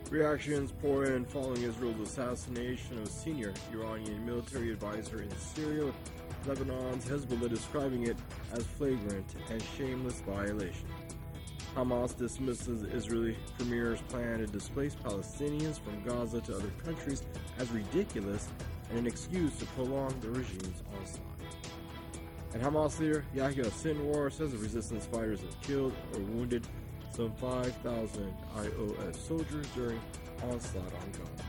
Reactions pour in following Israel's assassination of a senior Iranian military advisor in Syria, Lebanon's Hezbollah describing it as flagrant and shameless violation. Hamas dismisses Israeli premier's plan to displace Palestinians from Gaza to other countries as ridiculous and an excuse to prolong the regime's onslaught. And Hamas leader Yahya Sinwar says the resistance fighters have killed or wounded some 5,000 IOS soldiers during onslaught on Gaza.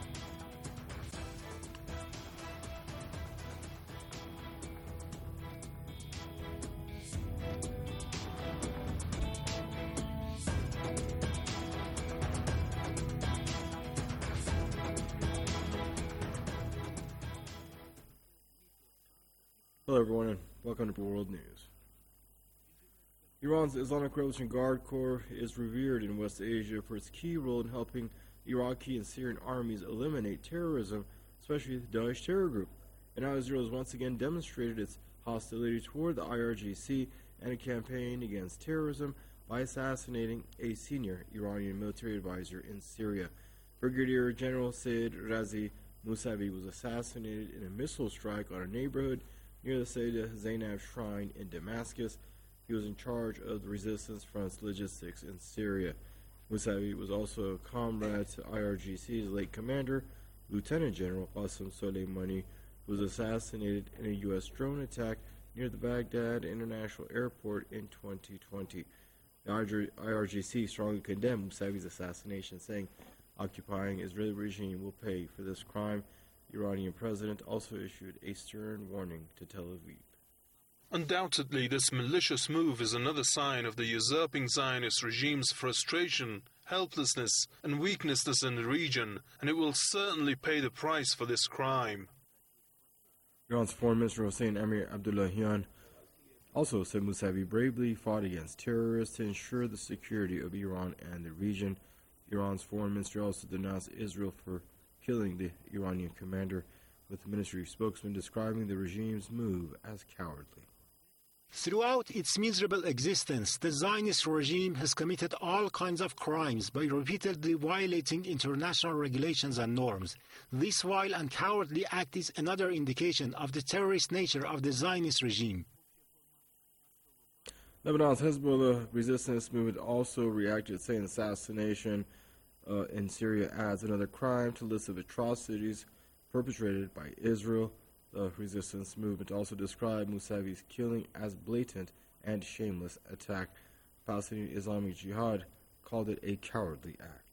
Hello everyone and welcome to World News. Iran's Islamic Revolution Guard Corps is revered in West Asia for its key role in helping Iraqi and Syrian armies eliminate terrorism, especially the Daesh terror group. And now Israel has once again demonstrated its hostility toward the IRGC and a campaign against terrorism by assassinating a senior Iranian military advisor in Syria. Brigadier General Said Razi Mousavi was assassinated in a missile strike on a neighborhood near the Sayyidah Zainab Shrine in Damascus. He was in charge of the resistance front's logistics in Syria. Mousavi was also a comrade to IRGC's late commander, Lieutenant General Qasem Soleimani, who was assassinated in a U.S. drone attack near the Baghdad International Airport in 2020. The IRGC strongly condemned Mousavi's assassination, saying occupying Israeli regime will pay for this crime. The Iranian president also issued a stern warning to Tel Aviv. Undoubtedly, this malicious move is another sign of the usurping Zionist regime's frustration, helplessness, and weaknesses in the region, and it will certainly pay the price for this crime. Iran's Foreign Minister Hossein Amir Abdullahian also said Mousavi bravely fought against terrorists to ensure the security of Iran and the region. Iran's Foreign Minister also denounced Israel for killing the Iranian commander, with the ministry spokesman describing the regime's move as cowardly. Throughout its miserable existence, the Zionist regime has committed all kinds of crimes by repeatedly violating international regulations and norms. This vile and cowardly act is another indication of the terrorist nature of the Zionist regime. Lebanon's Hezbollah resistance movement also reacted, saying the assassination in Syria adds another crime to the list of atrocities perpetrated by Israel. The resistance movement also described Mousavi's killing as blatant and shameless attack. Palestinian Islamic Jihad called it a cowardly act.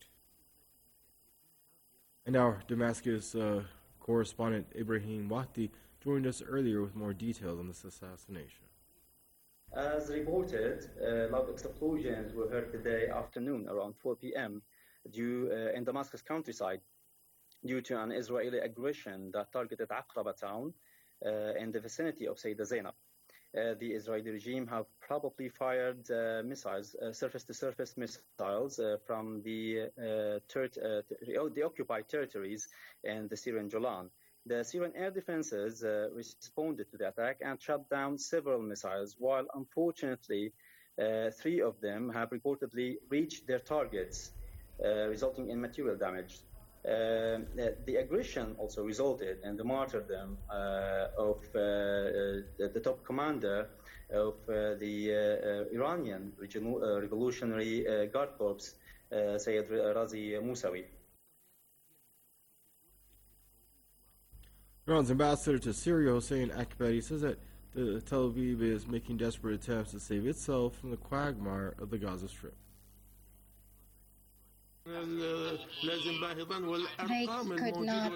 And our Damascus correspondent Ibrahim Wahdi joined us earlier with more details on this assassination. As reported, loud explosions were heard today afternoon around 4 p.m. In Damascus countryside, due to an Israeli aggression that targeted Aqraba town in the vicinity of Sayyidah Zainab. The Israeli regime have probably fired missiles, surface-to-surface missiles from the occupied territories in the Syrian Golan. The Syrian air defenses responded to the attack and shot down several missiles, while unfortunately 3 of them have reportedly reached their targets, resulting in material damage. The aggression also resulted in the martyrdom of the top commander of the Iranian Revolutionary Guard Corps, Sayyid Razi Mousavi. Iran's ambassador to Syria, Hossein Akbari, says that Tel Aviv is making desperate attempts to save itself from the quagmire of the Gaza Strip. They could not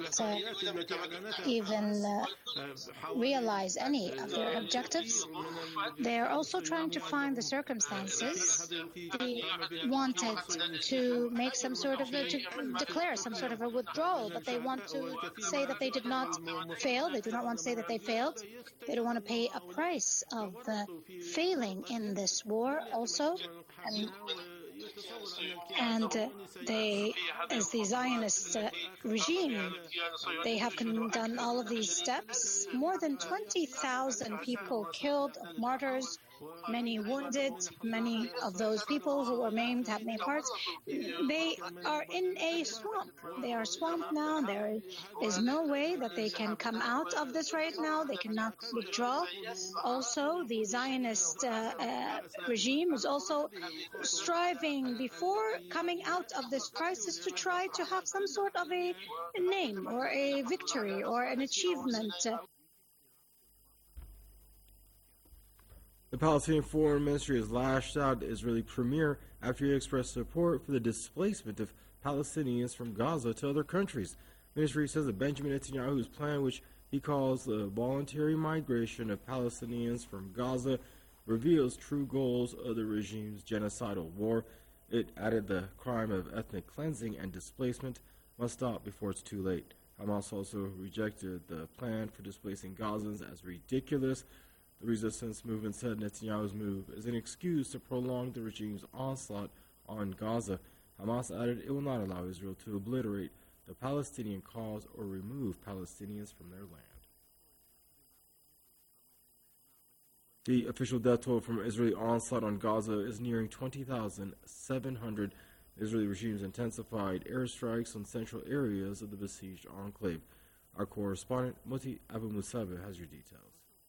even realize any of their objectives. They are also trying to find the circumstances. They wanted to make some sort of to declare some sort of a withdrawal, but they want to say that they did not fail. They do not want to say that they failed. They don't want to pay a price of the failing in this war also. And they, as the Zionist regime, they have done all of these steps. More than 20,000 people killed, martyrs, many wounded, many of those people who were maimed, have many parts. They are in a swamp. They are swamped now. There is no way that they can come out of this right now. They cannot withdraw. Also, the Zionist regime is also striving before coming out of this crisis to try to have some sort of a name or a victory or an achievement. The Palestinian Foreign Ministry has lashed out at the Israeli premier after he expressed support for the displacement of Palestinians from Gaza to other countries. The ministry says that Benjamin Netanyahu's plan, which he calls the voluntary migration of Palestinians from Gaza, reveals true goals of the regime's genocidal war. It added the crime of ethnic cleansing and displacement must stop before it's too late. Hamas also rejected the plan for displacing Gazans as ridiculous. The resistance movement said Netanyahu's move is an excuse to prolong the regime's onslaught on Gaza. Hamas added it will not allow Israel to obliterate the Palestinian cause or remove Palestinians from their land. The official death toll from Israeli onslaught on Gaza is nearing 20,700. The Israeli regime's intensified airstrikes on central areas of the besieged enclave. Our correspondent, Moti Abu Musabeh, has your details.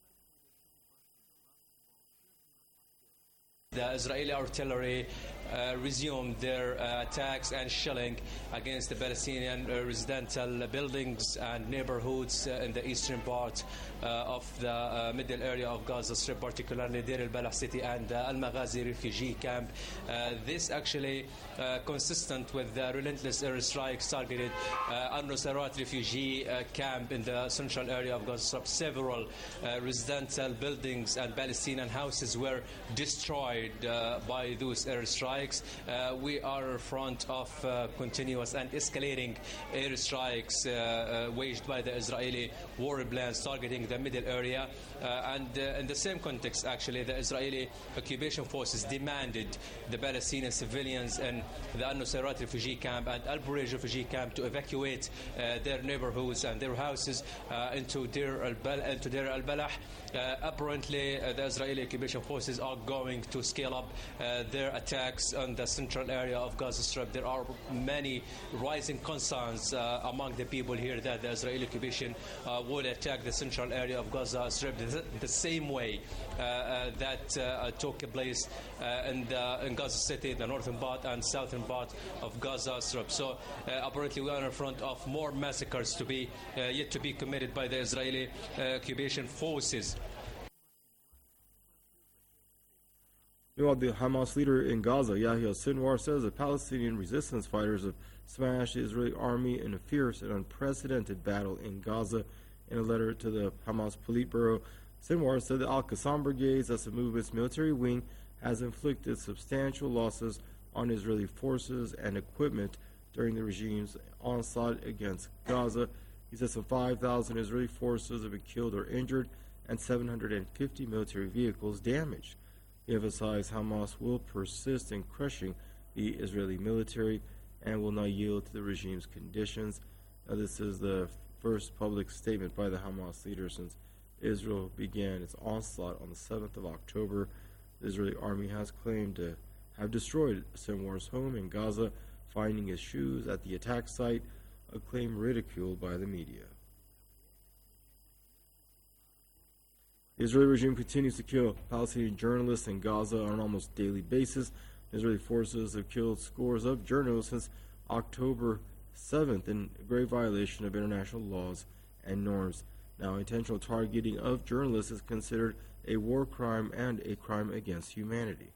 The Israeli artillery resumed their attacks and shelling against the Palestinian residential buildings and neighborhoods in the eastern part of the middle area of Gaza Strip, particularly Deir al-Balah city and Al-Maghazi refugee camp. This actually consistent with the relentless airstrikes targeted Al-Nusayrat refugee camp in the central area of Gaza Strip. Several residential buildings and Palestinian houses were destroyed by those airstrikes. We are in front of continuous and escalating airstrikes waged by the Israeli war plans targeting the middle area. And in the same context, actually, the Israeli occupation forces demanded the Palestinian civilians in the Al-Nusayrat refugee camp and Al-Burej refugee camp to evacuate their neighborhoods and their houses into Deir al-Balah. Apparently, the Israeli occupation forces are going to scale up their attacks on the central area of Gaza Strip. There are many rising concerns among the people here that the Israeli occupation will attack the central area of Gaza Strip the same way that took place in Gaza City, the northern part and southern part of Gaza Strip. So apparently we are in front of more massacres to be yet to be committed by the Israeli occupation forces. Meanwhile, the Hamas leader in Gaza, Yahya Sinwar, says the Palestinian resistance fighters have smashed the Israeli army in a fierce and unprecedented battle in Gaza. In a letter to the Hamas Politburo, Sinwar said the Al-Qassam brigades, as the movement's military wing, has inflicted substantial losses on Israeli forces and equipment during the regime's onslaught against Gaza. He said some 5,000 Israeli forces have been killed or injured and 750 military vehicles damaged. He emphasized Hamas will persist in crushing the Israeli military and will not yield to the regime's conditions. Now, this is the first public statement by the Hamas leader since Israel began its onslaught on the 7th of October. The Israeli army has claimed to have destroyed Sinwar's home in Gaza, finding his shoes at the attack site, a claim ridiculed by the media. The Israeli regime continues to kill Palestinian journalists in Gaza on an almost daily basis. Israeli forces have killed scores of journalists since October 7th in grave violation of international laws and norms. Now, intentional targeting of journalists is considered a war crime and a crime against humanity.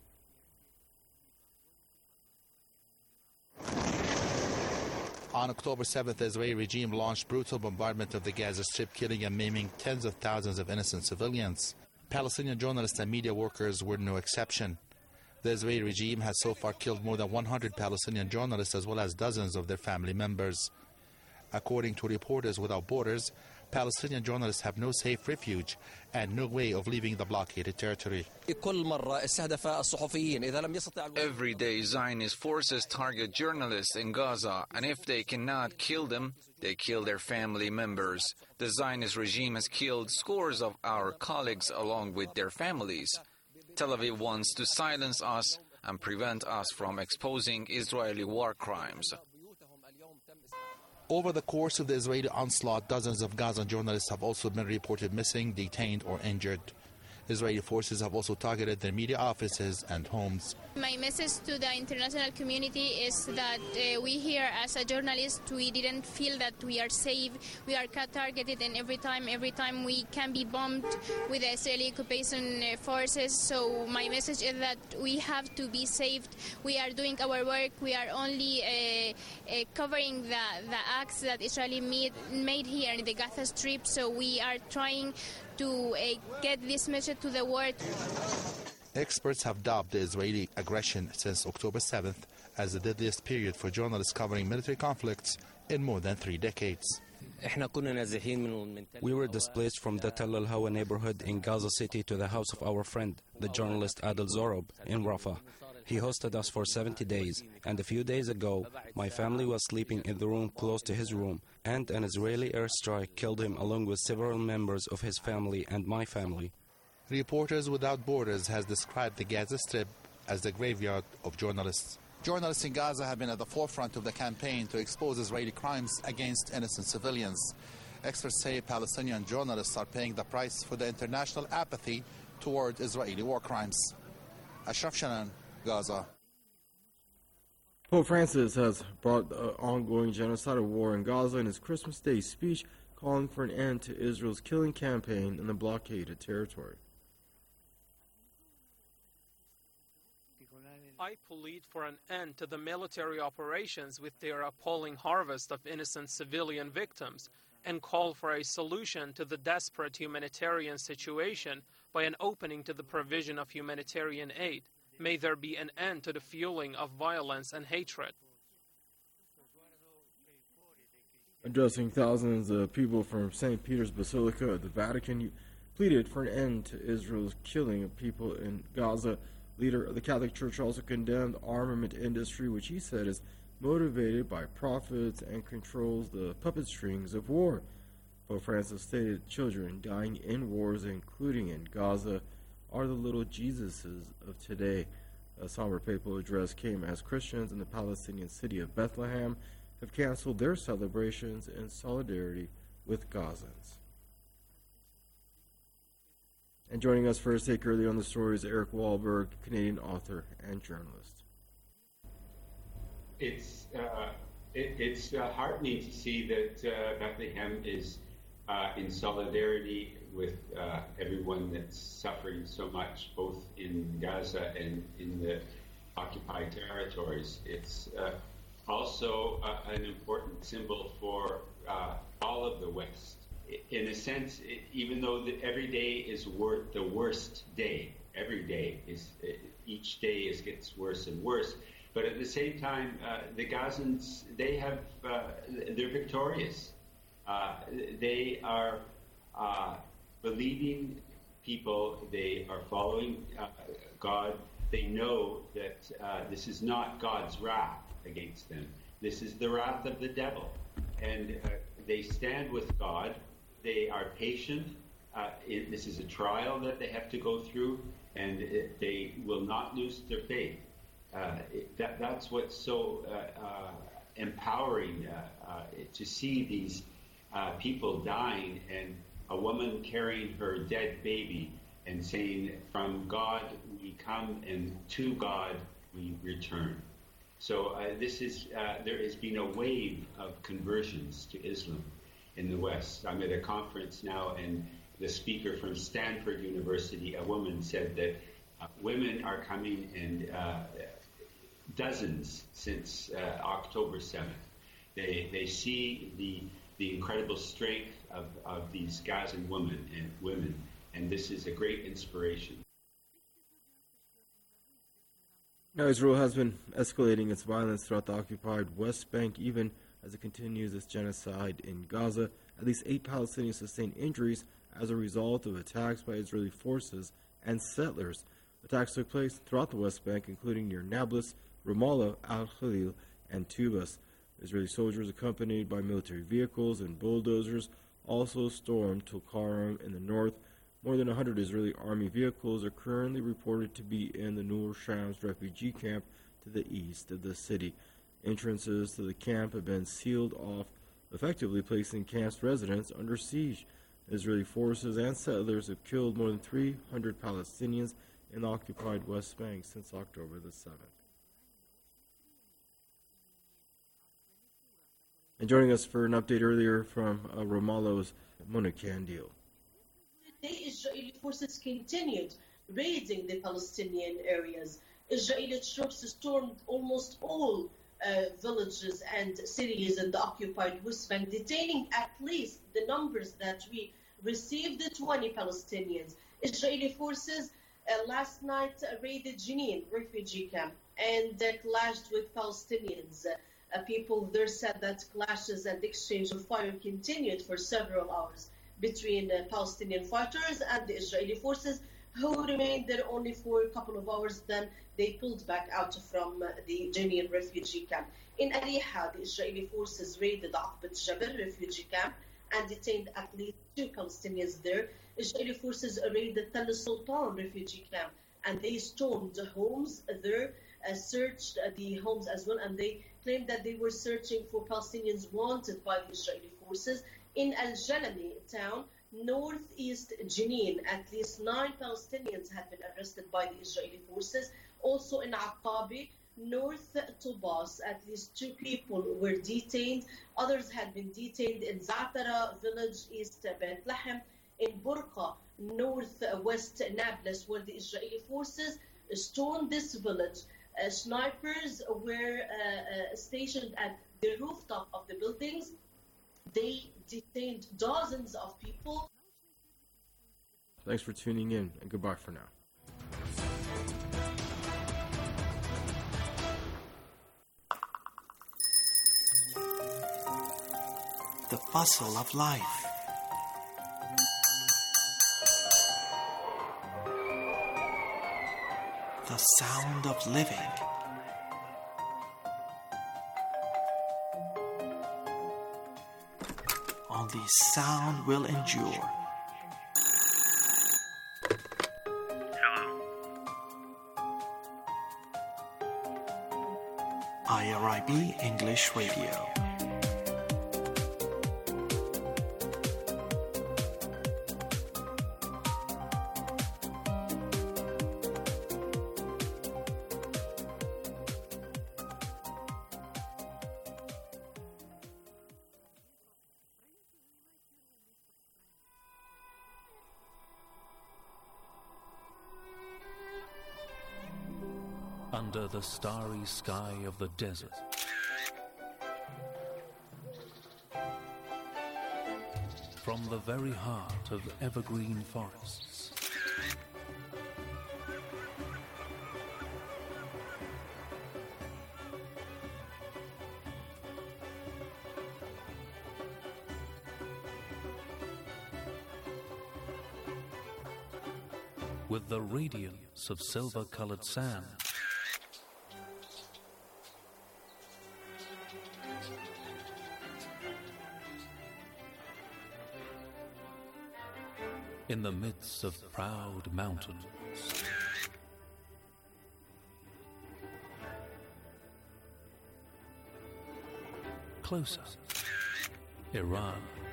On October 7th, the Israeli regime launched brutal bombardment of the Gaza Strip, killing and maiming tens of thousands of innocent civilians. Palestinian journalists and media workers were no exception. The Israeli regime has so far killed more than 100 Palestinian journalists as well as dozens of their family members. According to Reporters Without Borders, Palestinian journalists have no safe refuge and no way of leaving the blockaded territory. Every day, Zionist forces target journalists in Gaza, and if they cannot kill them, they kill their family members. The Zionist regime has killed scores of our colleagues along with their families. Tel Aviv wants to silence us and prevent us from exposing Israeli war crimes. Over the course of the Israeli onslaught, dozens of Gazan journalists have also been reported missing, detained or injured. Israeli forces have also targeted their media offices and homes. My message to the international community is that we here as a journalist, we didn't feel that we are safe. We are targeted, and every time we can be bombed with the Israeli occupation forces. So my message is that we have to be saved. We are doing our work. We are only covering the acts that Israeli made here in the Gaza Strip. So we are trying to get this message to the world. Experts have dubbed the Israeli aggression since October 7th as the deadliest period for journalists covering military conflicts in more than 3 decades. We were displaced from the Tel Al Hawa neighborhood in Gaza City to the house of our friend, the journalist Adel Zorob, in Rafah. He hosted us for 70 days, and a few days ago, my family was sleeping in the room close to his room, and an Israeli airstrike killed him along with several members of his family and my family. Reporters Without Borders has described the Gaza Strip as the graveyard of journalists. Journalists in Gaza have been at the forefront of the campaign to expose Israeli crimes against innocent civilians. Experts say Palestinian journalists are paying the price for the international apathy toward Israeli war crimes. Ashraf Shanan, Gaza. Pope Francis has brought the ongoing genocidal war in Gaza in his Christmas Day speech, calling for an end to Israel's killing campaign in the blockaded territory. I plead for an end to the military operations with their appalling harvest of innocent civilian victims and call for a solution to the desperate humanitarian situation by an opening to the provision of humanitarian aid. May there be an end to the fueling of violence and hatred. Addressing thousands of people from St. Peter's Basilica at the Vatican, he pleaded for an end to Israel's killing of people in Gaza. Leader of the Catholic Church also condemned the armament industry, which he said is motivated by profits and controls the puppet strings of war. Pope Francis stated children dying in wars, including in Gaza, are the little Jesuses of today. A somber papal address came as Christians in the Palestinian city of Bethlehem have canceled their celebrations in solidarity with Gazans. And joining us for his take early on the story is Eric Wahlberg, Canadian author and journalist. It's heartening to see that Bethlehem is in solidarity with everyone that's suffering so much, both in Gaza and in the occupied territories. It's also an important symbol for all of the West. In a sense, even though every day is the worst day, every day is each day gets worse and worse. But at the same time, the Gazans they're victorious. They are believing people. They are following God. They know that this is not God's wrath against them. This is the wrath of the devil, and they stand with God. They are patient. This is a trial that they have to go through, and they will not lose their faith. That's what's so empowering to see these people dying, and a woman carrying her dead baby and saying, "From God we come, and to God we return." So there has been a wave of conversions to Islam in the West. I'm at a conference now, and the speaker from Stanford University, a woman, said that women are coming in dozens since October 7th. They see the incredible strength of these Gazan women, and this is a great inspiration. Now, Israel has been escalating its violence throughout the occupied West Bank, even as it continues its genocide in Gaza. At least 8 Palestinians sustained injuries as a result of attacks by Israeli forces and settlers. Attacks took place throughout the West Bank, including near Nablus, Ramallah, Al-Khalil, and Tubas. Israeli soldiers, accompanied by military vehicles and bulldozers, also stormed Tulkarm in the north. More than 100 Israeli army vehicles are currently reported to be in the Nur Shams refugee camp to the east of the city. Entrances to the camp have been sealed off, effectively placing camp's residents under siege. Israeli forces and settlers have killed more than 300 Palestinians in the occupied West Bank since October the 7th. And joining us for an update earlier from Ramallah's Mona Kandil. The Israeli forces continued raiding the Palestinian areas. Israeli troops stormed almost all villages and cities in the occupied West Bank, detaining at least the numbers that we received, 20 Palestinians. Israeli forces last night raided Jenin refugee camp and clashed with Palestinians. People there said that clashes and exchange of fire continued for several hours between Palestinian fighters and the Israeli forces, who remained there only for a couple of hours. Then they pulled back out from the Jenin refugee camp. In Ariha, the Israeli forces raided Aqbat Jabal refugee camp and detained at least 2 Palestinians there. Israeli forces raided Tal Sultan refugee camp and they stormed homes there, searched the homes as well, and they claimed that they were searching for Palestinians wanted by the Israeli forces. In Al-Jalani town, northeast Jenin, at least 9 Palestinians had been arrested by the Israeli forces. Also in Aqabi, north Tubas, at least 2 people were detained. Others had been detained in Za'atara village, east Bethlehem. In Burqa, northwest Nablus, where the Israeli forces stormed this village. Snipers were stationed at the rooftop of the buildings. They detained dozens of people. Thanks for tuning in, and goodbye for now. The bustle of life. The sound of living. Only sound will endure. IRIB English Radio. Under the starry sky of the desert, from the very heart of evergreen forests, with the radiance of silver-colored sand, in the midst of proud mountains, closer, Iran.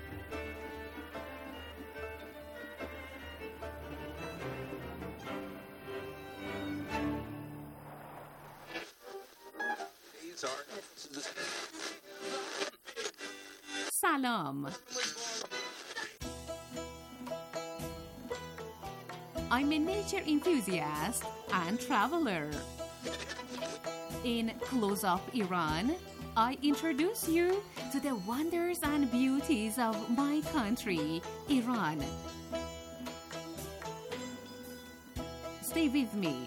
Salam. I'm a nature enthusiast and traveler. In Close Up Iran, I introduce you to the wonders and beauties of my country, Iran. Stay with me.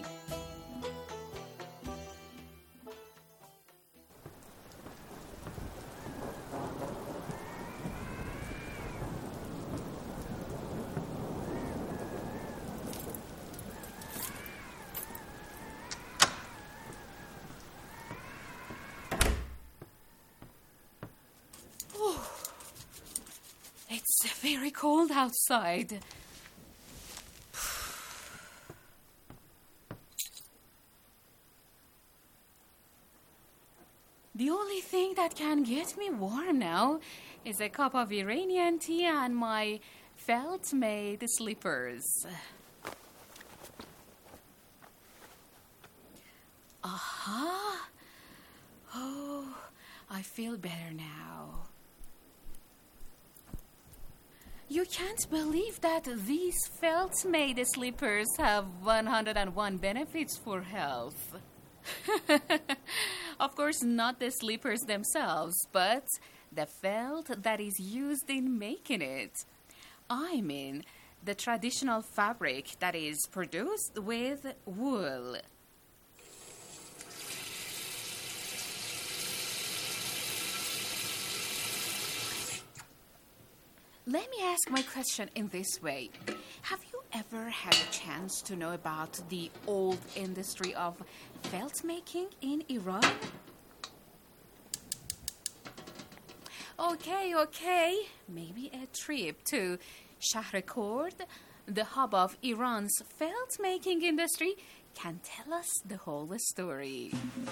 It's very cold outside. The only thing that can get me warm now is a cup of Iranian tea and my felt-made slippers. Aha! Oh, I feel better now. You can't believe that these felt-made slippers have 101 benefits for health. Of course, not the slippers themselves, but the felt that is used in making it. I mean, the traditional fabric that is produced with wool. Let me ask my question in this way. Have you ever had a chance to know about the old industry of felt making in Iran? Okay. Maybe a trip to Shahrekord, the hub of Iran's felt making industry, can tell us the whole story.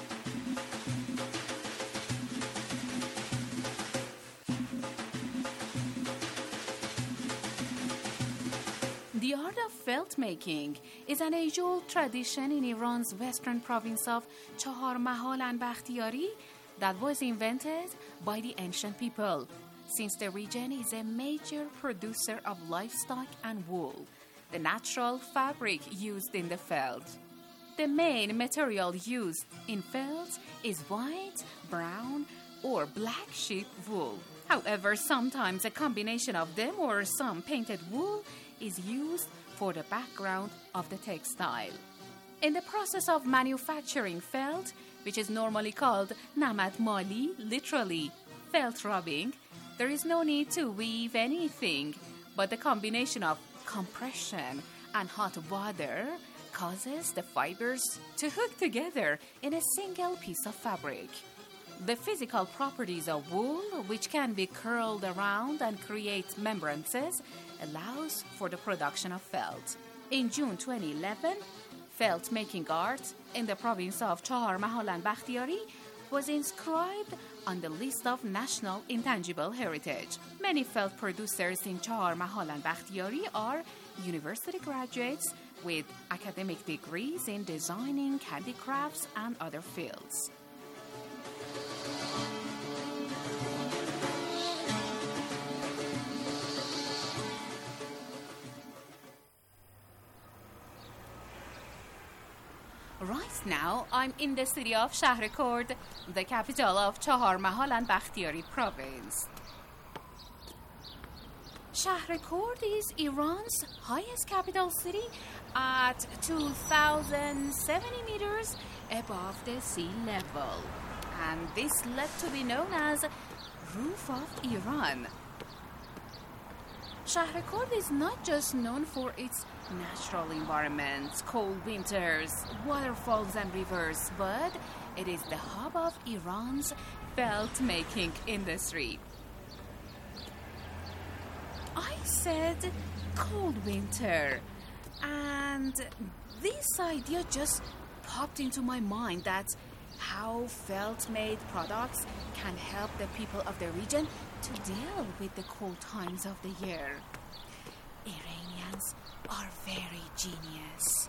The art of felt making is an age-old tradition in Iran's western province of Chahar Mahal and Bakhtiyari that was invented by the ancient people, since the region is a major producer of livestock and wool, the natural fabric used in the felt. The main material used in felt is white, brown, or black sheep wool. However, sometimes a combination of them or some painted wool is used for the background of the textile. In the process of manufacturing felt, which is normally called namat mali, literally felt rubbing, there is no need to weave anything, but the combination of compression and hot water causes the fibers to hook together in a single piece of fabric. The physical properties of wool, which can be curled around and create membrances, allows for the production of felt. In June 2011, felt making art in the province of Chahar Mahal and Bakhtiyari was inscribed on the list of National Intangible Heritage. Many felt producers in Chahar Mahal and Bakhtiyari are university graduates with academic degrees in designing, handicrafts, and other fields. Right now, I'm in the city of Shahrekord, the capital of Chahar Mahal and Bakhtiyari province. Shahrekord is Iran's highest capital city at 2,070 meters above the sea level, and this led to be known as Roof of Iran. Shahrekord is not just known for its natural environment, cold winters, waterfalls and rivers, but it is the hub of Iran's felt-making industry. I said cold winter, and this idea just popped into my mind that how felt-made products can help the people of the region to deal with the cold times of the year. Iranians are very genius.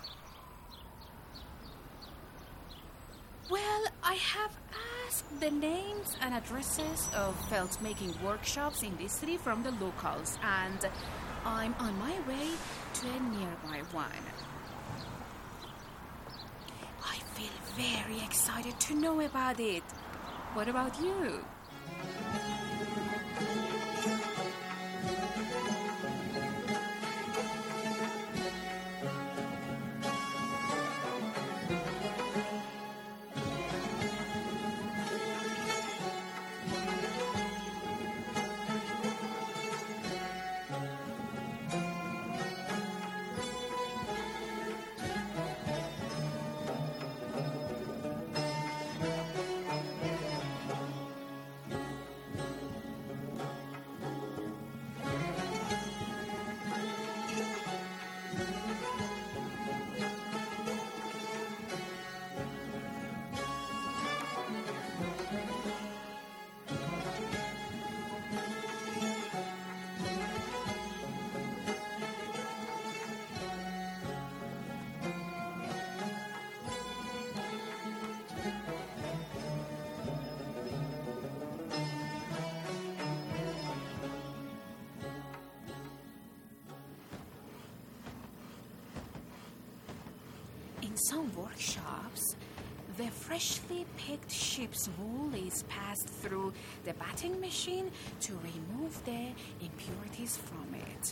Well, I have asked the names and addresses of felt-making workshops in this city from the locals, and I'm on my way to a nearby one. I feel very excited to know about it. What about you? In some workshops, the freshly picked sheep's wool is passed through the batting machine to remove the impurities from it.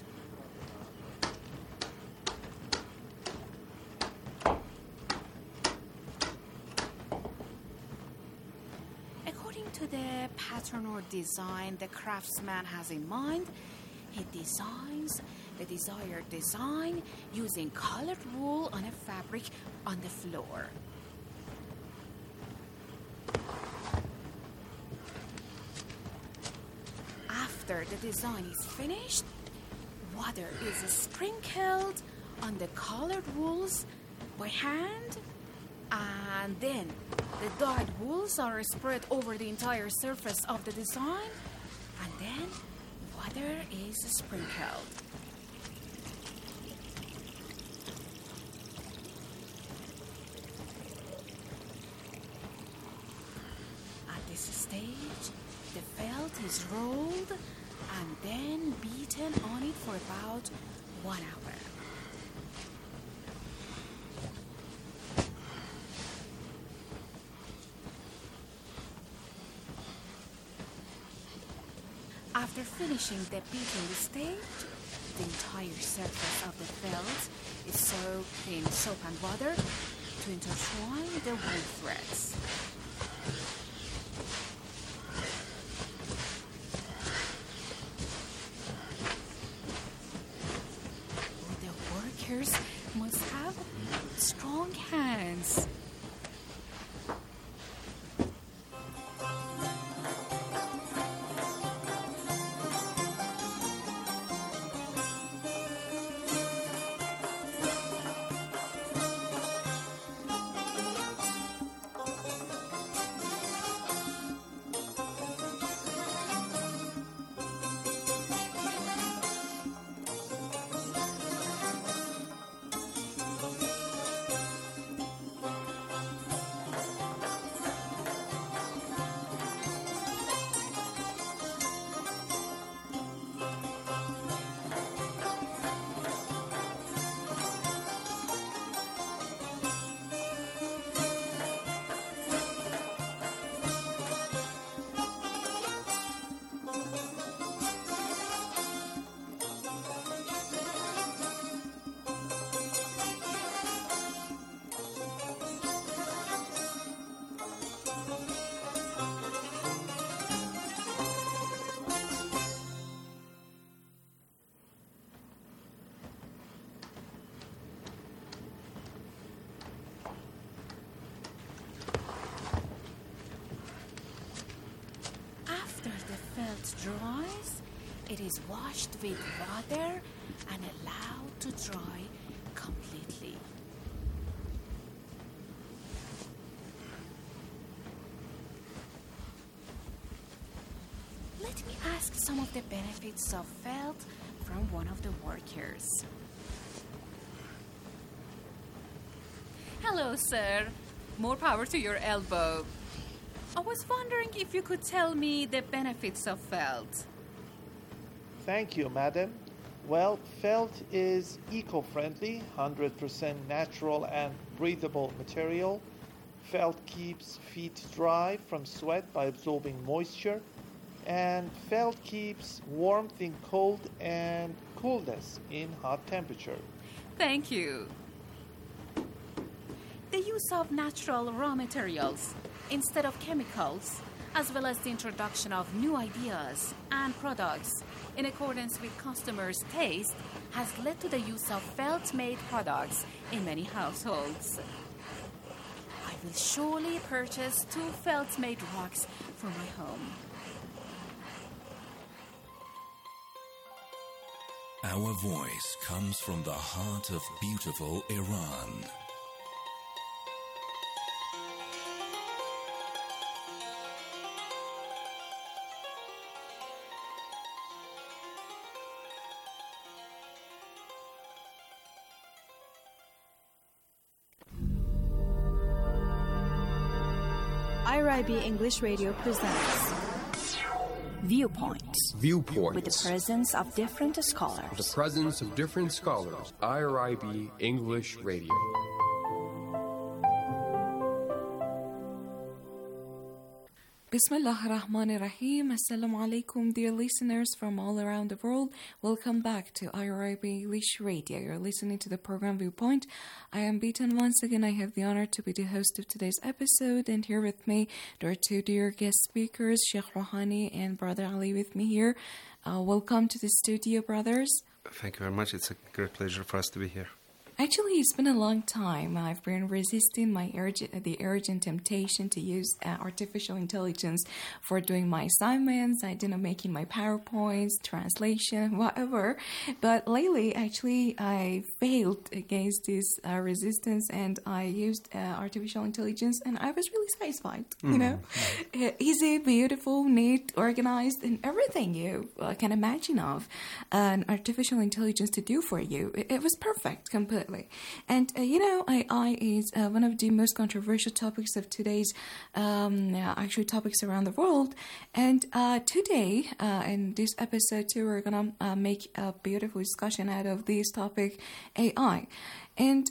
According to the pattern or design the craftsman has in mind, he designs the desired design using colored wool on a fabric on the floor. After the design is finished, water is sprinkled on the colored wools by hand, and then the dyed wools are spread over the entire surface of the design, and then water is sprinkled. At this stage, the felt is rolled and then beaten on it for about 1 hour. After finishing the beating stage, the entire surface of the felt is soaked in soap and water to intertwine the wool threads. The workers must have strong hands. Dries, it is washed with water and allowed to dry completely. Let me ask some of the benefits of felt from one of the workers. Hello, sir. More power to your elbow. I was wondering if you could tell me the benefits of felt. Thank you, madam. Well, felt is eco-friendly, 100% natural and breathable material. Felt keeps feet dry from sweat by absorbing moisture. And felt keeps warmth in cold and coolness in hot temperature. Thank you. The use of natural raw materials instead of chemicals, as well as the introduction of new ideas and products in accordance with customers' taste, has led to the use of felt-made products in many households. I will surely purchase 2 felt-made rugs for my home. Our voice comes from the heart of beautiful Iran. IRIB English Radio presents Viewpoints. With the presence of different scholars. IRIB English Radio. Bismillah ar-Rahman ar-Rahim. Assalamu alaikum, dear listeners from all around the world. Welcome back to IRIB English Radio. You're listening to the program Viewpoint. I am Beaton. Once again, I have the honor to be the host of today's episode. And here with me, there are two dear guest speakers, Sheikh Rouhani and Brother Ali with me here. Welcome to the studio, brothers. Thank you very much. It's a great pleasure for us to be here. Actually, it's been a long time. I've been resisting the urgent temptation to use artificial intelligence for doing my assignments, making my PowerPoints, translation, whatever. But lately, actually, I failed against this resistance, and I used artificial intelligence, and I was really satisfied. You know, easy, beautiful, neat, organized, and everything you can imagine of an artificial intelligence to do for you. It was perfect, completely. And, AI is one of the most controversial topics of today's topics around the world. And today, in this episode too, we're going to make a beautiful discussion out of this topic, AI. And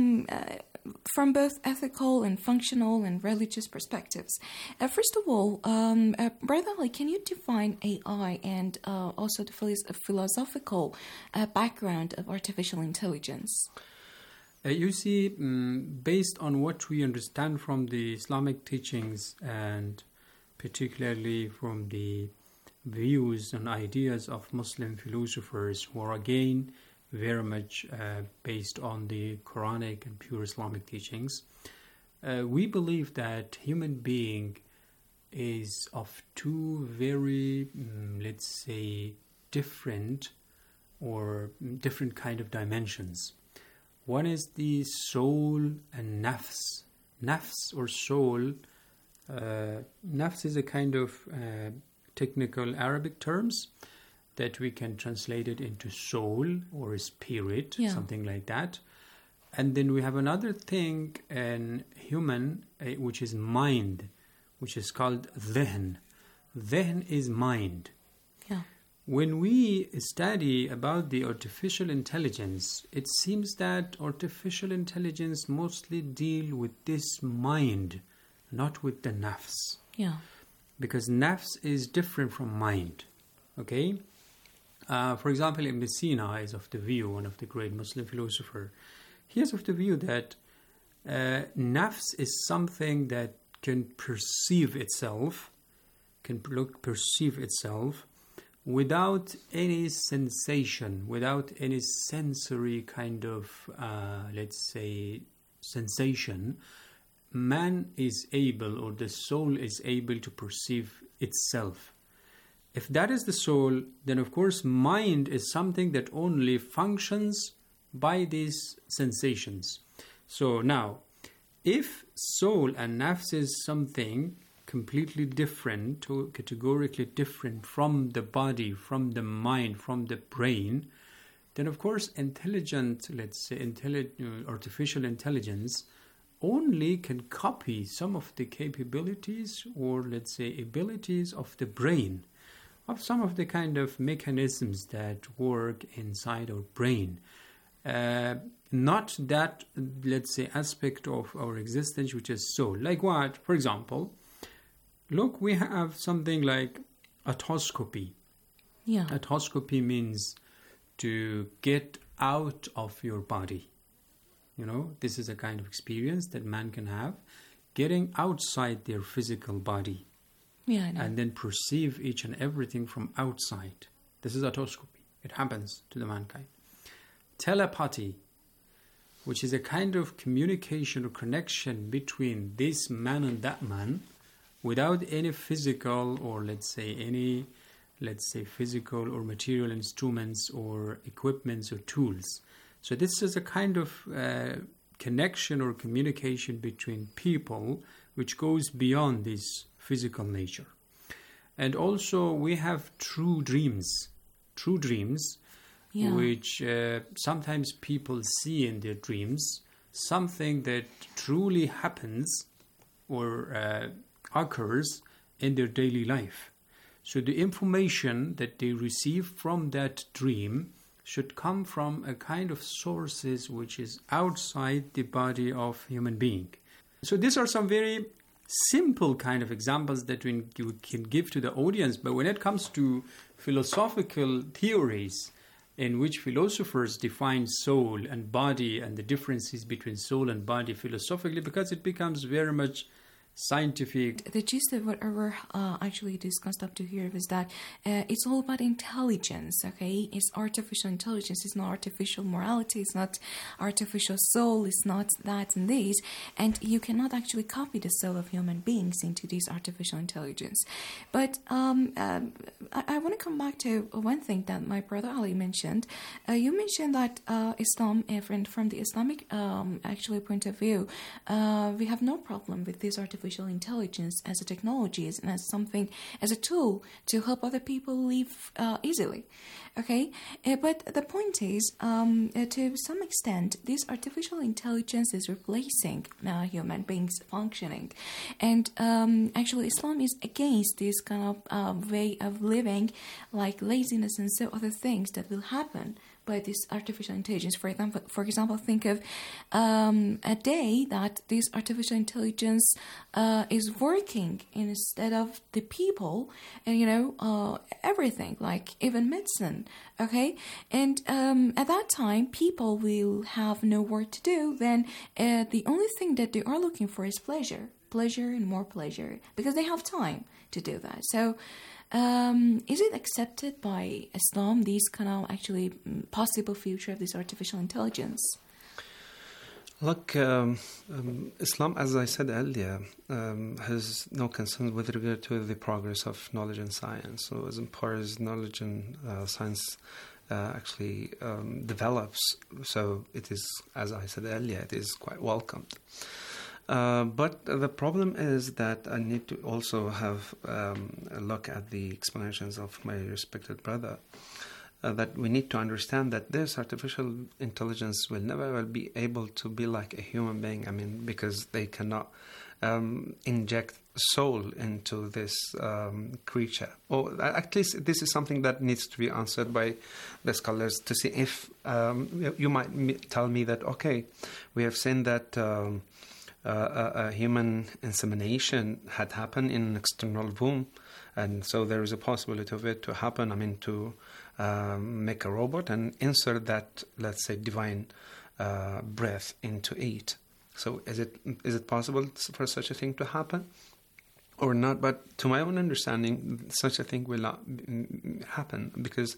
from both ethical and functional and religious perspectives. First of all, Brother Ali, can you define AI and also the philosophical background of artificial intelligence? You see, based on what we understand from the Islamic teachings and particularly from the views and ideas of Muslim philosophers who are again very much based on the Quranic and pure Islamic teachings, we believe that human being is of two very, let's say, different kind of dimensions. One is the soul and nafs. Nafs or soul, nafs is a kind of technical Arabic terms that we can translate it into soul or spirit, something like that. And then we have another thing in human, which is mind, which is called dhihn. Dhihn is mind. Yeah. When we study about the artificial intelligence, it seems that artificial intelligence mostly deal with this mind, not with the nafs. Yeah. Because nafs is different from mind. Okay? For example, Ibn Sina is of the view, one of the great Muslim philosophers, he is of the view that nafs is something that can perceive itself without any sensation, without any sensory kind of, let's say, sensation. Man is able, or the soul is able to perceive itself. If that is the soul, then of course mind is something that only functions by these sensations. So now, if soul and nafs is something completely different, categorically different from the body, from the mind, from the brain, then of course artificial intelligence only can copy some of the capabilities or let's say abilities of the brain, of some of the kind of mechanisms that work inside our brain. Not that, let's say, aspect of our existence which is soul. Like what? For example, look, we have something like autoscopy. Yeah. Autoscopy means to get out of your body. You know, this is a kind of experience that man can have, getting outside their physical body. Yeah, I know. And then perceive each and everything from outside. This is autoscopy. It happens to the mankind. Telepathy, which is a kind of communication or connection between this man and that man without any physical or let's say physical or material instruments or equipments or tools. So this is a kind of connection or communication between people which goes beyond this physical nature. And also we have true dreams, which sometimes people see in their dreams, something that truly happens or occurs in their daily life. So the information that they receive from that dream should come from a kind of sources which is outside the body of human being. So these are some very simple kind of examples that you can give to the audience. But when it comes to philosophical theories in which philosophers define soul and body and the differences between soul and body philosophically, because it becomes very much scientific. The gist of what we're actually discussed up to here is that it's all about intelligence, okay? It's artificial intelligence. It's not artificial morality. It's not artificial soul. It's not that and this. And you cannot actually copy the soul of human beings into this artificial intelligence. But I want to come back to one thing that my brother Ali mentioned. You mentioned that Islam, from the Islamic actually point of view, we have no problem with this artificial intelligence as a technology and as something, as a tool to help other people live easily. Okay, but the point is, to some extent, this artificial intelligence is replacing human beings functioning, and actually, Islam is against this kind of way of living, like laziness and so other things that will happen by this artificial intelligence. For example, think of a day that this artificial intelligence is working instead of the people, and everything, like even medicine. Okay, and at that time, people will have no work to do. Then the only thing that they are looking for is pleasure and more pleasure, because they have time to do that. So. Is it accepted by Islam, this kind of actually possible future of this artificial intelligence? Look, Islam, as I said earlier, has no concern with regard to the progress of knowledge and science. So as far as knowledge and science actually develops, so it is, as I said earlier, it is quite welcomed. But the problem is that I need to also have a look at the explanations of my respected brother, that we need to understand that this artificial intelligence will never be able to be like a human being. I mean, because they cannot inject soul into this creature. Or at least this is something that needs to be answered by the scholars to see if you might tell me that, okay, we have seen that a human insemination had happened in an external womb, and so there is a possibility of it to happen. I mean, to make a robot and insert that, let's say, divine breath into it. So is it possible for such a thing to happen or not? But to my own understanding, such a thing will not happen, because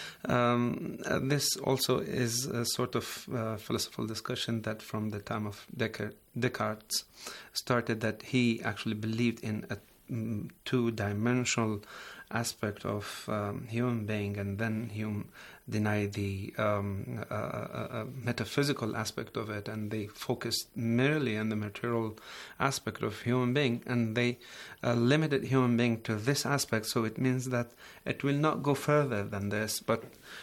this also is a sort of philosophical discussion that from the time of Descartes started, that he actually believed in a two-dimensional aspect of human being, and then Hume denied the metaphysical aspect of it, and they focused merely on the material aspect of human being, and they limited human being to this aspect. So it means that it will not go further than this. But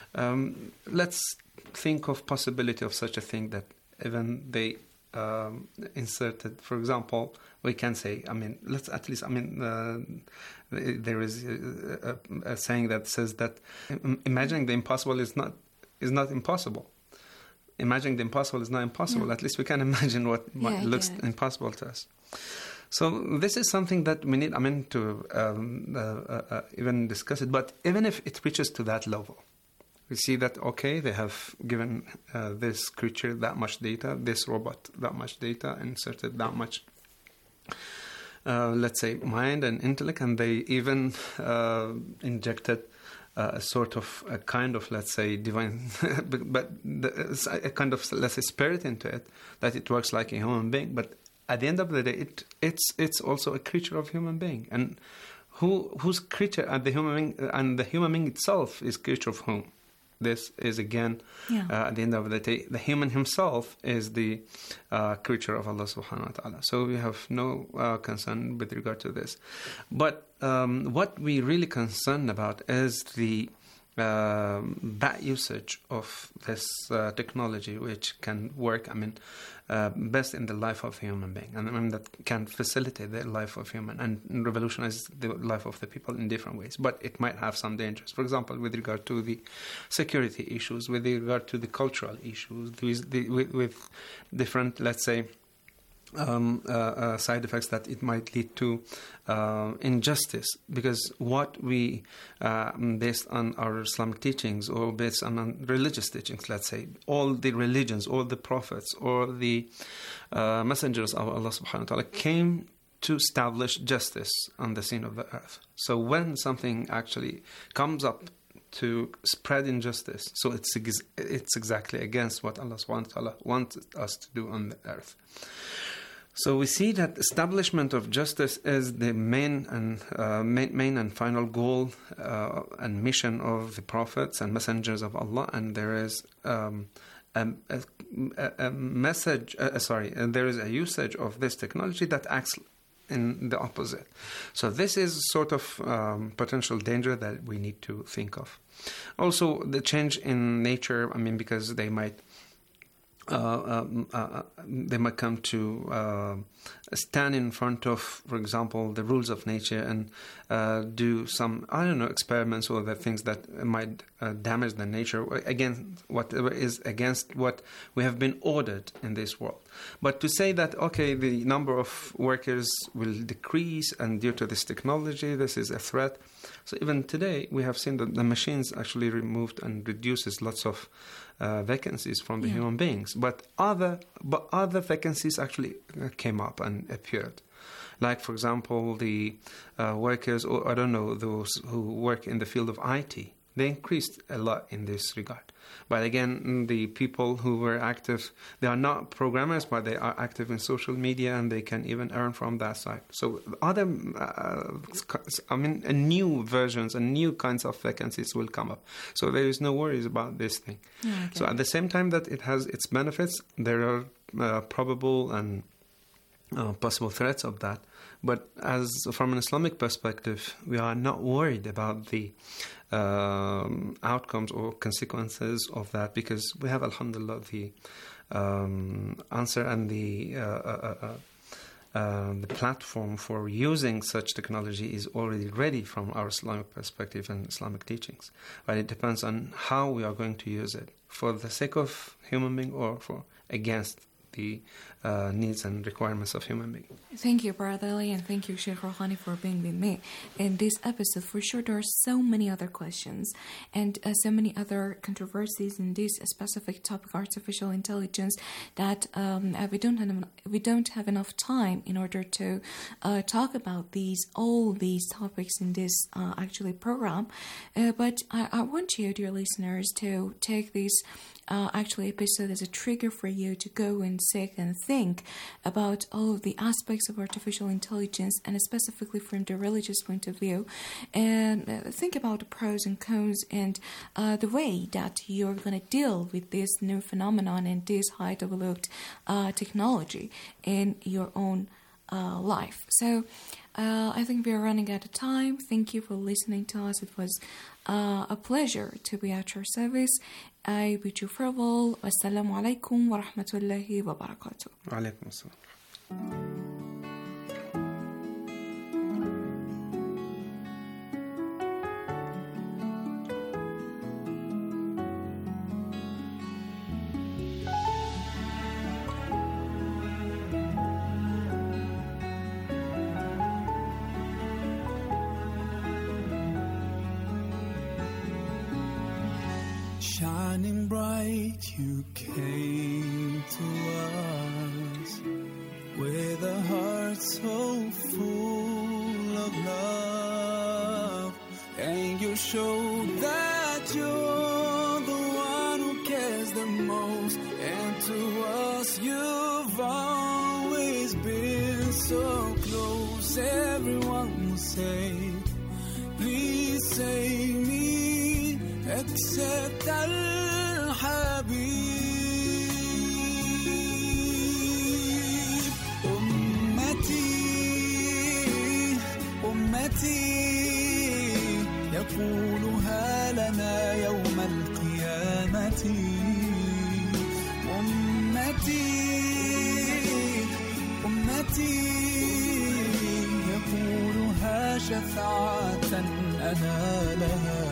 let's think of possibility of such a thing, that even they inserted, for example, we can say, I mean, let's at least, I mean, there is a saying that says that imagining the impossible is not impossible. Imagining the impossible is not impossible. Yeah. At least we can imagine what looks impossible to us. So this is something that we need, I mean, to even discuss it. But even if it reaches to that level, we see that, okay, they have given this creature that much data, this robot that much data, inserted that much, let's say, mind and intellect, and they even injected a sort of, a kind of, let's say, divine, but a kind of, let's say, spirit into it, that it works like a human being. But at the end of the day, it's also a creature of human being. And whose creature, and the human being itself is creature of whom? This is again, at the end of the day, the human himself is the creature of Allah subhanahu wa ta'ala. So we have no concern with regard to this. But what we really concerned about is the bad usage of this technology, which can work, I mean, best in the life of a human being, and I mean, that can facilitate the life of human and revolutionize the life of the people in different ways. But it might have some dangers. For example, with regard to the security issues, with regard to the cultural issues, with different, let's say, side effects that it might lead to injustice, because what we, based on our Islamic teachings or based on religious teachings, let's say, all the religions, all the prophets, or the messengers of Allah subhanahu wa ta'ala came to establish justice on the scene of the earth. So when something actually comes up to spread injustice, so it's exactly against what Allah subhanahu wa ta'ala wanted us to do on the earth. So we see that establishment of justice is the main and final goal and mission of the prophets and messengers of Allah, and there is there is a usage of this technology that acts in the opposite. So this is sort of potential danger that we need to think of. Also, the change in nature, because they might come to stand in front of, for example, the rules of nature and do some, experiments or the things that might damage the nature, whatever is against what we have been ordered in this world. But to say that, okay, the number of workers will decrease and due to this technology, this is a threat. So even today, we have seen that the machines actually removed and reduces lots of vacancies from the human beings. But other vacancies actually came up and appeared. Like, for example, the workers, or those who work in the field of IT, they increased a lot in this regard. But again, the people who were active, they are not programmers, but they are active in social media, and they can even earn from that side. So other, new versions and new kinds of vacancies will come up. So there is no worries about this thing. Okay. So at the same time that it has its benefits, there are probable and possible threats of that. But as from an Islamic perspective, we are not worried about the outcomes or consequences of that, because we have, alhamdulillah, the answer and the platform for using such technology is already ready from our Islamic perspective and Islamic teachings. But it depends on how we are going to use it, for the sake of human being or for against the needs and requirements of human beings. Thank you, Brother Ali, and thank you, Sheikh Rouhani, for being with me in this episode. For sure, there are so many other questions and so many other controversies in this specific topic, artificial intelligence, that we don't have enough time in order to talk about all these topics in this actually program. But I want you, dear listeners, to take this episode as a trigger for you to go and sit and think about all of the aspects of artificial intelligence, and specifically from the religious point of view, and think about the pros and cons and the way that you're going to deal with this new phenomenon and this high developed technology in your own life. So I think we are running out of time. Thank you for listening to us. It was a pleasure to be at your service. I bid you farewell. Wassalamu alaikum wa rahmatullahi wa barakatuh. Wa alaikum assalam. Shining bright, you came to us with a heart so full of love, and you showed that you're the one who cares the most, and to us you've always been so close. Everyone will say, please save me, except Al-Habib. أمتي يقولها لنا يوم القيامة. أمتي يقولها شفاعة أنا لها.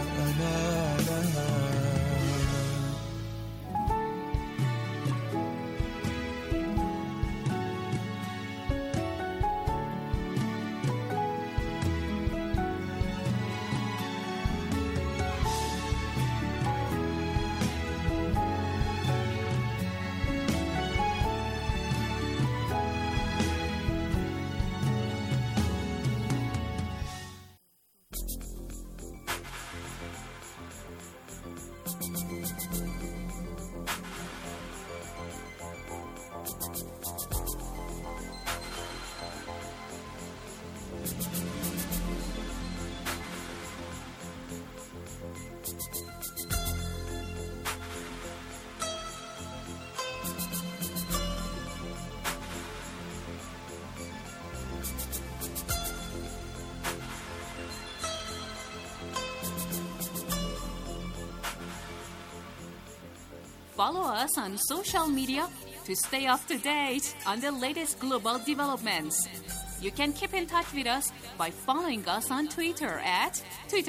follow us on social media to stay up to date on the latest global developments. You can keep in touch with us by following us on Twitter at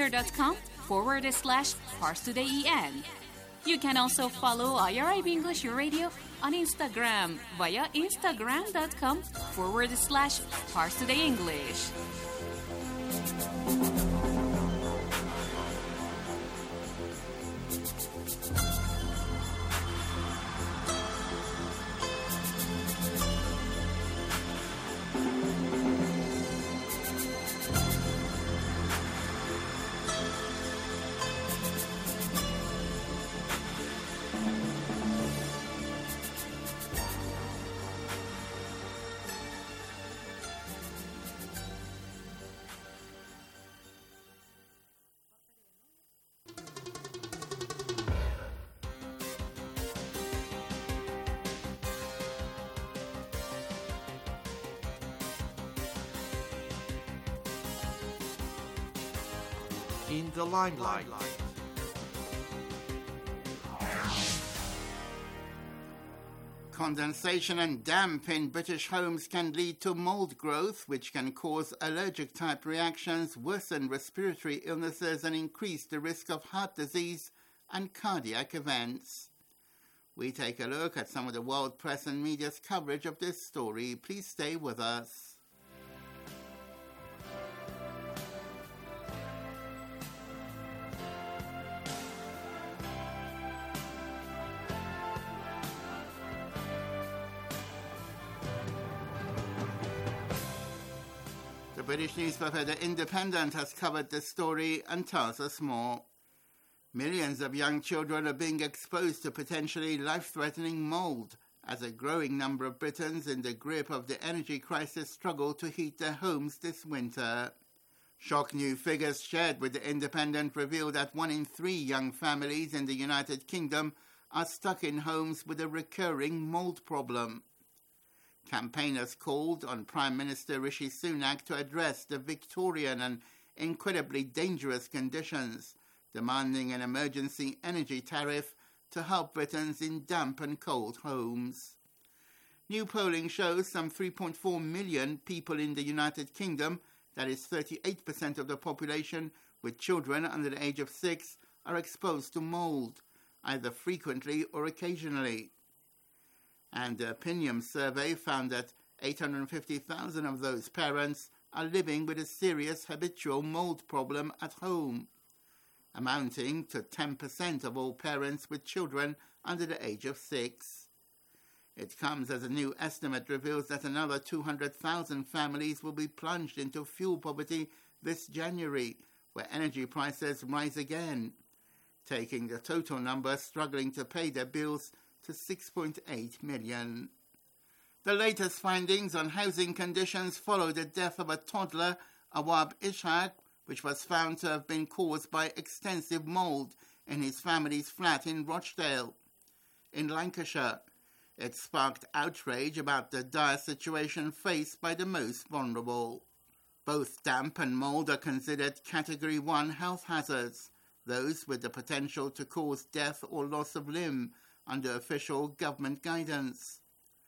twitter.com/ParsTodayEN. You can also follow IRIB English Radio on Instagram via instagram.com/ParsTodayEnglish. In the limelight. Condensation and damp in British homes can lead to mold growth, which can cause allergic-type reactions, worsen respiratory illnesses, and increase the risk of heart disease and cardiac events. We take a look at some of the world press and media's coverage of this story. Please stay with us. The British newspaper The Independent has covered this story and tells us more. Millions of young children are being exposed to potentially life-threatening mold as a growing number of Britons in the grip of the energy crisis struggle to heat their homes this winter. Shock new figures shared with The Independent reveal that 1 in 3 young families in the United Kingdom are stuck in homes with a recurring mold problem. Campaigners called on Prime Minister Rishi Sunak to address the Victorian and incredibly dangerous conditions, demanding an emergency energy tariff to help Britons in damp and cold homes. New polling shows some 3.4 million people in the United Kingdom, that is 38% of the population with children under the age of 6, are exposed to mold, either frequently or occasionally. And the Opinium survey found that 850,000 of those parents are living with a serious habitual mold problem at home, amounting to 10% of all parents with children under the age of 6. It comes as a new estimate reveals that another 200,000 families will be plunged into fuel poverty this January, where energy prices rise again, taking the total number struggling to pay their bills to 6.8 million. The latest findings on housing conditions follow the death of a toddler, Awab Ishaq, which was found to have been caused by extensive mould in his family's flat in Rochdale, in Lancashire. It sparked outrage about the dire situation faced by the most vulnerable. Both damp and mould are considered Category 1 health hazards, those with the potential to cause death or loss of limb, under official government guidance.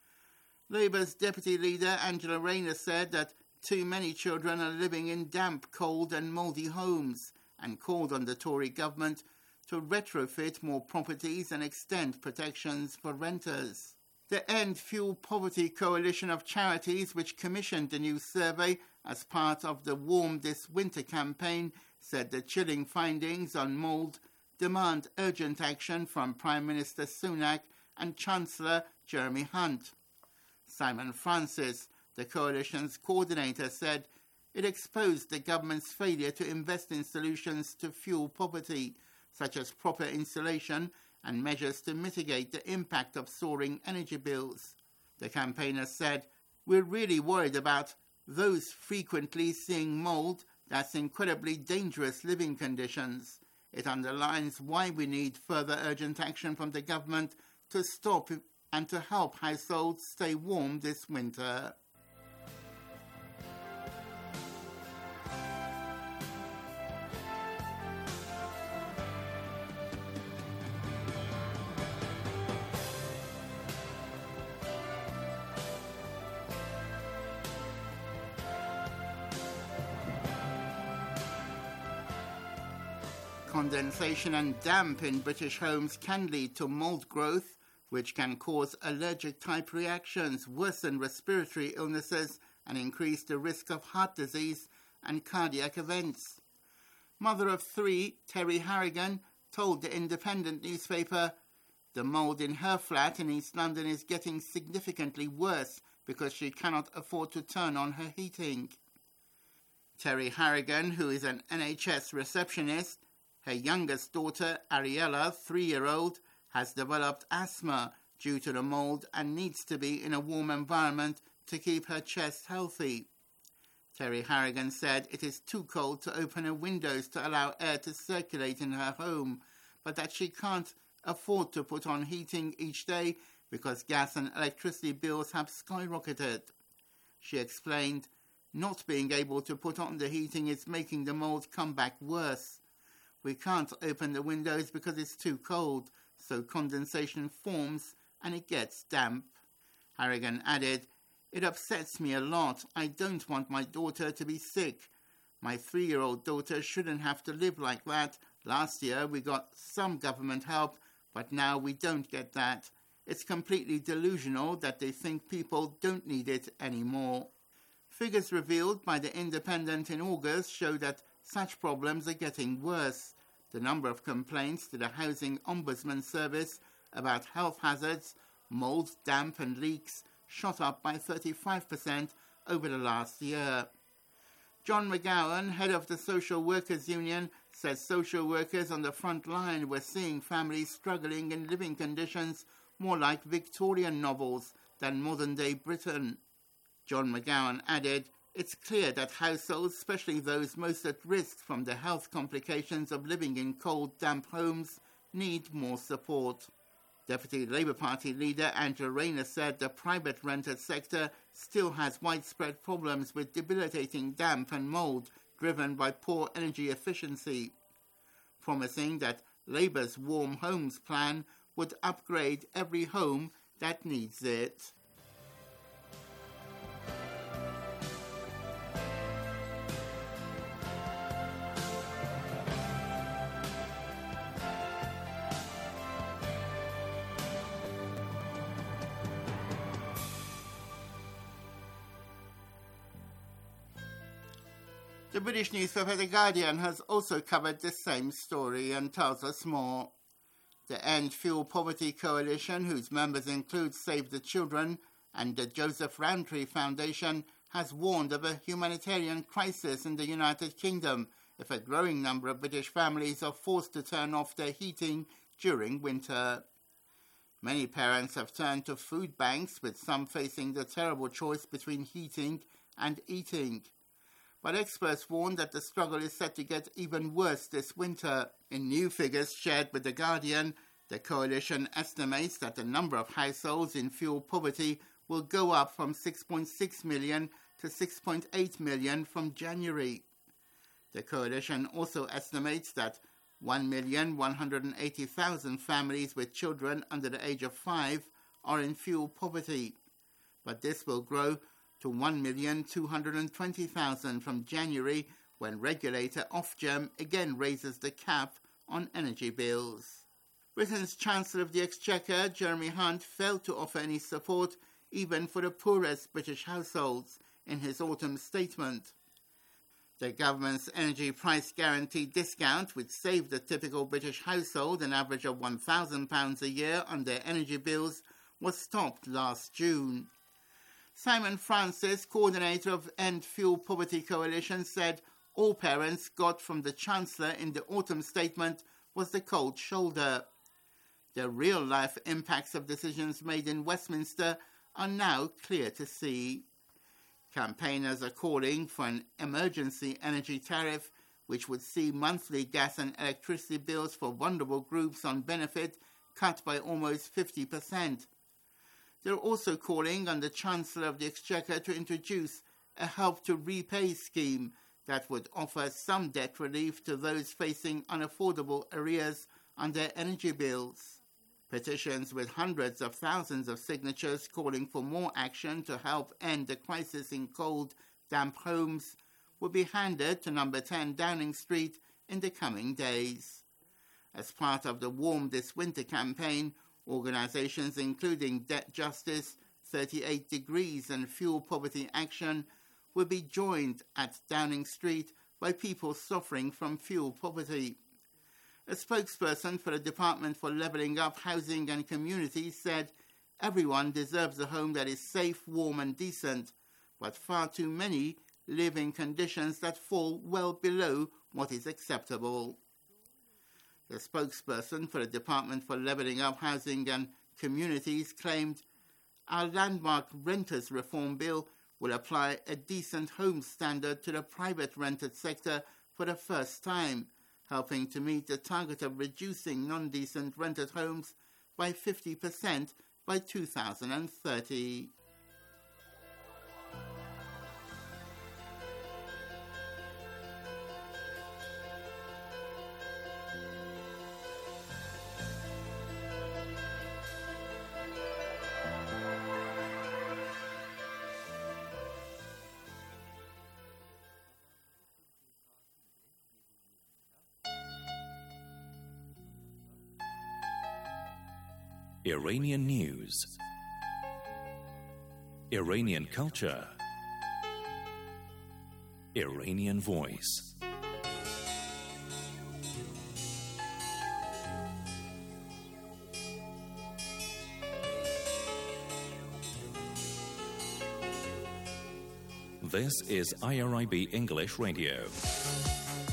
Labour's deputy leader Angela Rayner said that too many children are living in damp, cold and mouldy homes and called on the Tory government to retrofit more properties and extend protections for renters. The End Fuel Poverty Coalition of Charities, which commissioned the new survey as part of the Warm This Winter campaign, said the chilling findings on mould demand urgent action from Prime Minister Sunak and Chancellor Jeremy Hunt. Simon Francis, the coalition's coordinator, said it exposed the government's failure to invest in solutions to fuel poverty, such as proper insulation and measures to mitigate the impact of soaring energy bills. The campaigner said, "We're really worried about those frequently seeing mould that's incredibly dangerous living conditions. It underlines why we need further urgent action from the government to stop and to help households stay warm this winter." Condensation and damp in British homes can lead to mold growth, which can cause allergic-type reactions, worsen respiratory illnesses, and increase the risk of heart disease and cardiac events. Mother of 3, Terry Harrigan, told the Independent newspaper, "The mould in her flat in East London is getting significantly worse because she cannot afford to turn on her heating." Terry Harrigan, who is an NHS receptionist, her youngest daughter, Ariella, 3-year-old, has developed asthma due to the mould and needs to be in a warm environment to keep her chest healthy. Terry Harrigan said it is too cold to open her windows to allow air to circulate in her home, but that she can't afford to put on heating each day because gas and electricity bills have skyrocketed. She explained, "Not being able to put on the heating is making the mold come back worse. We can't open the windows because it's too cold, so condensation forms and it gets damp." Harrigan added, "It upsets me a lot. I don't want my daughter to be sick. My 3-year-old daughter shouldn't have to live like that. Last year we got some government help, but now we don't get that. It's completely delusional that they think people don't need it anymore." Figures revealed by the Independent in August show that such problems are getting worse. The number of complaints to the Housing Ombudsman Service about health hazards, mould, damp and leaks shot up by 35% over the last year. John McGowan, head of the Social Workers Union, says social workers on the front line were seeing families struggling in living conditions more like Victorian novels than modern-day Britain. John McGowan added, "It's clear that households, especially those most at risk from the health complications of living in cold, damp homes, need more support." Deputy Labour Party leader Angela Rayner said the private rented sector still has widespread problems with debilitating damp and mould driven by poor energy efficiency, promising that Labour's Warm Homes plan would upgrade every home that needs it. The British newspaper The Guardian has also covered the same story and tells us more. The End Fuel Poverty Coalition, whose members include Save the Children and the Joseph Rowntree Foundation, has warned of a humanitarian crisis in the United Kingdom if a growing number of British families are forced to turn off their heating during winter. Many parents have turned to food banks, with some facing the terrible choice between heating and eating. But experts warn that the struggle is set to get even worse this winter. In new figures shared with The Guardian, the coalition estimates that the number of households in fuel poverty will go up from 6.6 million to 6.8 million from January. The coalition also estimates that 1,180,000 families with children under the age of 5 are in fuel poverty. But this will grow to 1,220,000 from January, when regulator Ofgem again raises the cap on energy bills. Britain's Chancellor of the Exchequer, Jeremy Hunt, failed to offer any support even for the poorest British households in his autumn statement. The government's energy price guarantee discount, which saved the typical British household an average of £1,000 a year on their energy bills, was stopped last June. Simon Francis, coordinator of End Fuel Poverty Coalition, said all parents got from the Chancellor in the autumn statement was the cold shoulder. The real-life impacts of decisions made in Westminster are now clear to see. Campaigners are calling for an emergency energy tariff, which would see monthly gas and electricity bills for vulnerable groups on benefit cut by almost 50%. They're also calling on the Chancellor of the Exchequer to introduce a Help to Repay scheme that would offer some debt relief to those facing unaffordable arrears on their energy bills. Petitions with hundreds of thousands of signatures calling for more action to help end the crisis in cold, damp homes will be handed to number 10 Downing Street in the coming days. As part of the Warm This Winter campaign, organizations including Debt Justice, 38 Degrees and Fuel Poverty Action will be joined at Downing Street by people suffering from fuel poverty. A spokesperson for the Department for Levelling Up Housing and Communities said, "Everyone deserves a home that is safe, warm and decent, but far too many live in conditions that fall well below what is acceptable." The spokesperson for the Department for Levelling Up Housing and Communities claimed, "Our landmark Renters Reform Bill will apply a decent home standard to the private rented sector for the first time, helping to meet the target of reducing non-decent rented homes by 50% by 2030. Iranian news, Iranian culture, Iranian voice. This is IRIB English Radio.